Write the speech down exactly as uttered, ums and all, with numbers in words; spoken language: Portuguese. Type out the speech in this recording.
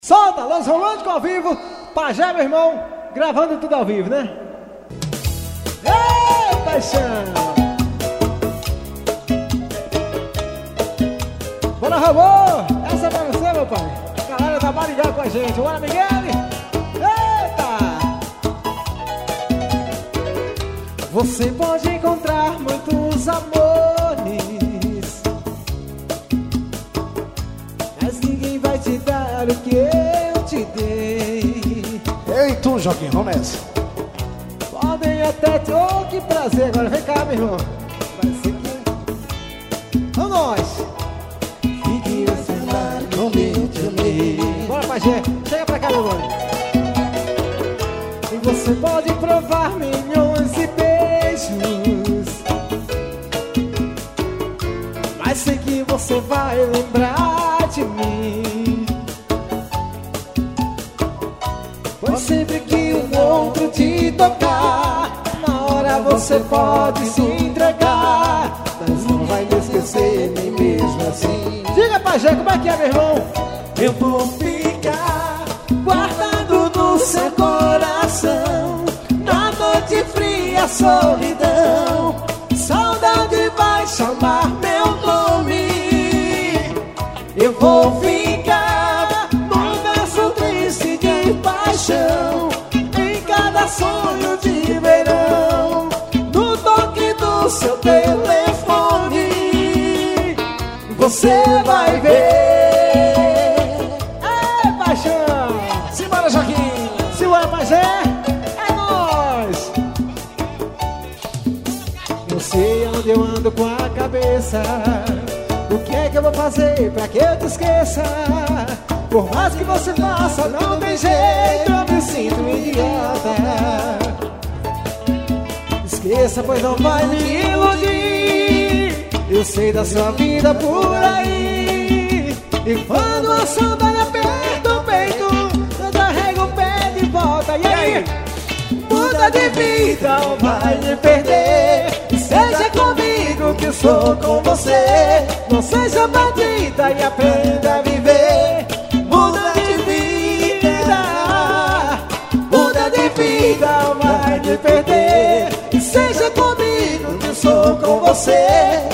Solta, Los Românticos ao vivo, Pajé, meu irmão, gravando tudo ao vivo, né? Ei, paixão! Bora, Ramon! Essa é pra você, meu pai. A galera da Maringá com a gente. Bora, Miguel! Eita! Você pode encontrar muitos amores, mas ninguém vai te dar o que eu te dei. Eu e tu, Joaquim, vamos nessa. Podem até te... Oh, que prazer! Agora vem cá, meu irmão. Vai ser que... Vamos nós! Fique você lá comigo também. Bora, Pajé! Chega pra cá, meu irmão. E você pode provar milhões de beijos, mas sei que você vai lembrar de mim, pois sempre que um outro te tocar, na hora você pode se entregar, mas não vai me esquecer nem mesmo assim. Diga, Pajé, como é que é, meu irmão? Eu vou ficar guardado no seu coração, na noite fria, solidão, saudade vai chamar meu nome. Eu vou ficar num verso triste de paixão, em cada sonho de verão, no toque do seu telefone, você vai ver. Ei, paixão! Simbora, Joaquim! Simbora, Pajé! É nóis! Eu sei onde eu ando com a cabeça, o que é que eu vou fazer pra que eu te esqueça? Por mais que você faça, não tem jeito, eu me sinto idiota. Esqueça, pois não vai me iludir, eu sei da sua vida por aí. E quando a saudade aperta o peito, eu carrego o pé de volta. E aí? Muda de vida ou vai me perder? Seja comigo que eu sou com você. Não seja bandida e aprenda a viver. Muda de vida, muda de vida ou vai me perder? Seja comigo que eu sou com você.